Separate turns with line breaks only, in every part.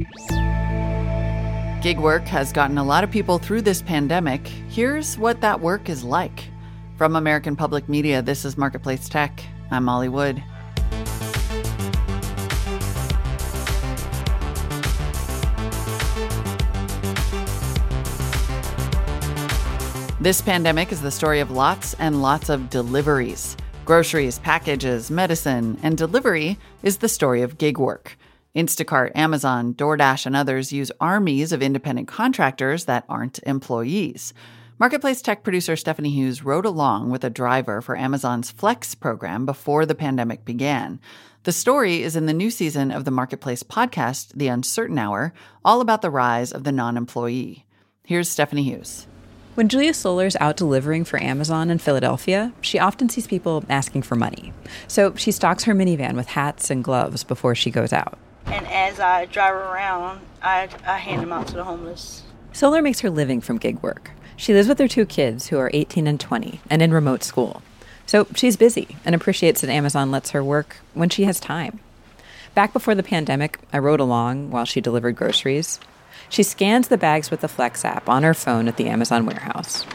Gig work has gotten a lot of people through this pandemic. Here's what that work is like. From American Public Media, this is Marketplace Tech. I'm Molly Wood. This pandemic is the story of lots and lots of deliveries. Groceries, packages, medicine, and delivery is the story of gig work. Instacart, Amazon, DoorDash, and others use armies of independent contractors that aren't employees. Marketplace Tech producer Stephanie Hughes rode along with a driver for Amazon's Flex program before the pandemic began. The story is in the new season of the Marketplace podcast, The Uncertain Hour, all about the rise of the non-employee. Here's Stephanie Hughes.
When Julia Solar's out delivering for Amazon in Philadelphia, she often sees people asking for money. So she stocks her minivan with hats and gloves before she goes out.
And as I drive around, I hand them out to the homeless.
Solar makes her living from gig work. She lives with her 2 kids, who are 18 and 20, and in remote school. So she's busy and appreciates that Amazon lets her work when she has time. Back before the pandemic, I rode along while she delivered groceries. She scans the bags with the Flex app on her phone at the Amazon warehouse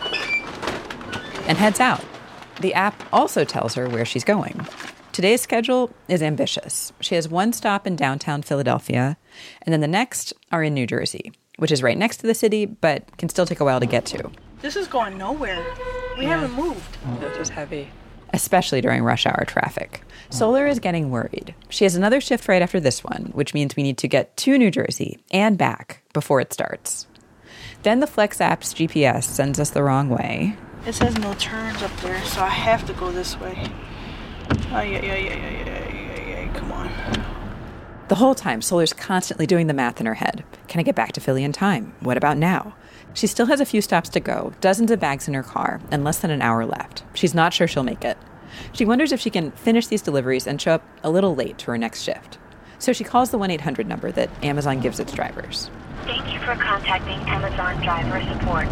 and heads out. The app also tells her where she's going. Today's schedule is ambitious. She has one stop in downtown Philadelphia, and then the next are in New Jersey, which is right next to the city, but can still take a while to get to.
This is going nowhere. We haven't moved.
This is heavy. Especially during rush hour traffic. Solar is getting worried. She has another shift right after this one, which means we need to get to New Jersey and back before it starts. Then the Flex app's GPS sends us the wrong way.
It says no turns up there, so I have to go this way. Oh, yeah, come on.
The whole time, Solar's constantly doing the math in her head. Can I get back to Philly in time? What about now? She still has a few stops to go, dozens of bags in her car, and less than an hour left. She's not sure she'll make it. She wonders if she can finish these deliveries and show up a little late to her next shift. So she calls the 1-800 number that Amazon gives its drivers.
Thank you for contacting Amazon driver support.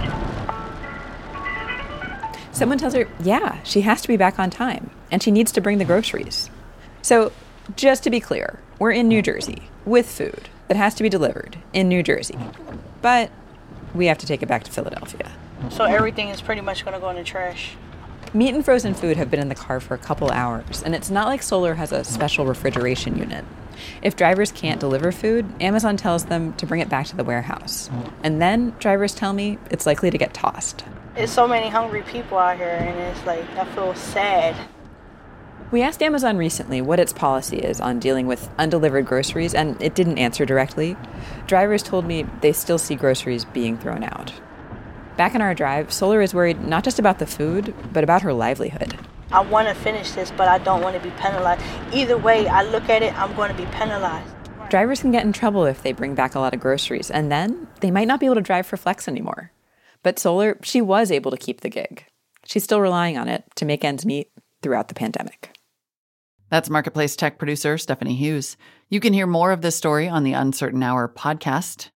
Someone tells her, yeah, she has to be back on time, and she needs to bring the groceries. So, just to be clear, we're in New Jersey with food that has to be delivered in New Jersey. But we have to take it back to Philadelphia.
So everything is pretty much going to go in the trash.
Meat and frozen food have been in the car for a couple hours, and it's not like Solar has a special refrigeration unit. If drivers can't deliver food, Amazon tells them to bring it back to the warehouse. And then drivers tell me it's likely to get tossed.
There's so many hungry people out here, and it's like, I feel sad.
We asked Amazon recently what its policy is on dealing with undelivered groceries, and it didn't answer directly. Drivers told me they still see groceries being thrown out. Back in our drive, Solar is worried not just about the food, but about her livelihood.
I want to finish this, but I don't want to be penalized. Either way I look at it, I'm going to be penalized.
Drivers can get in trouble if they bring back a lot of groceries, and then they might not be able to drive for Flex anymore. But Solar, she was able to keep the gig. She's still relying on it to make ends meet throughout the pandemic.
That's Marketplace Tech producer Stephanie Hughes. You can hear more of this story on the Uncertain Hour podcast.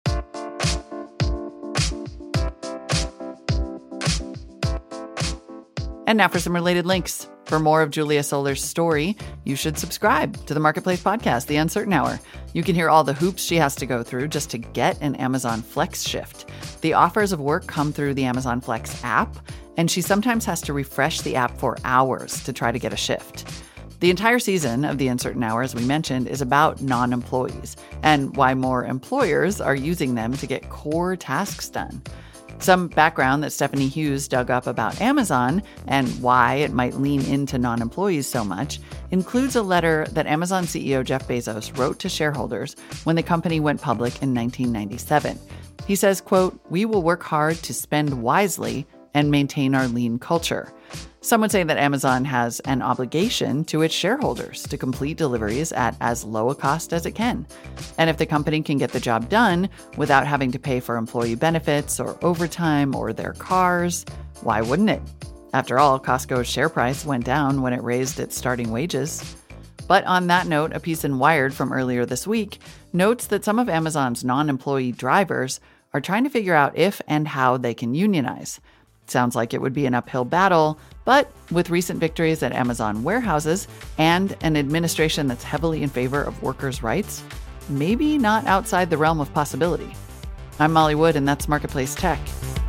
And now for some related links. For more of Julia Solar's story, you should subscribe to the Marketplace podcast, The Uncertain Hour. You can hear all the hoops she has to go through just to get an Amazon Flex shift. The offers of work come through the Amazon Flex app, and she sometimes has to refresh the app for hours to try to get a shift. The entire season of The Uncertain Hour, as we mentioned, is about non-employees and why more employers are using them to get core tasks done. Some background that Stephanie Hughes dug up about Amazon and why it might lean into non-employees so much includes a letter that Amazon CEO Jeff Bezos wrote to shareholders when the company went public in 1997. He says, quote, "We will work hard to spend wisely and maintain our lean culture." Some would say that Amazon has an obligation to its shareholders to complete deliveries at as low a cost as it can. And if the company can get the job done without having to pay for employee benefits or overtime or their cars, why wouldn't it? After all, Costco's share price went down when it raised its starting wages. But on that note, a piece in Wired from earlier this week notes that some of Amazon's non-employee drivers are trying to figure out if and how they can unionize. Sounds like it would be an uphill battle, but with recent victories at Amazon warehouses and an administration that's heavily in favor of workers' rights, maybe not outside the realm of possibility. I'm Molly Wood, and that's Marketplace Tech.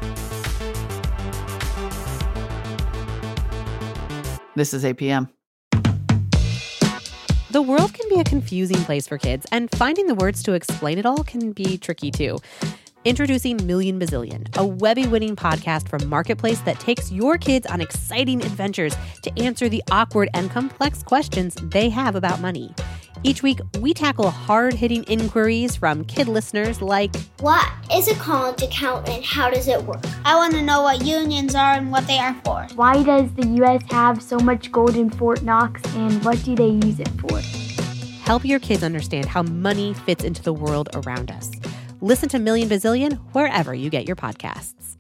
This is APM.
The world can be a confusing place for kids, and finding the words to explain it all can be tricky too. Introducing Million Bazillion, a Webby-winning podcast from Marketplace that takes your kids on exciting adventures to answer the awkward and complex questions they have about money. Each week, we tackle hard-hitting inquiries from kid listeners like,
what is a college account and how does it work?
I want to know what unions are and what they are for.
Why does the U.S. have so much gold in Fort Knox, and what do they use it for?
Help your kids understand how money fits into the world around us. Listen to Million Bazillion wherever you get your podcasts.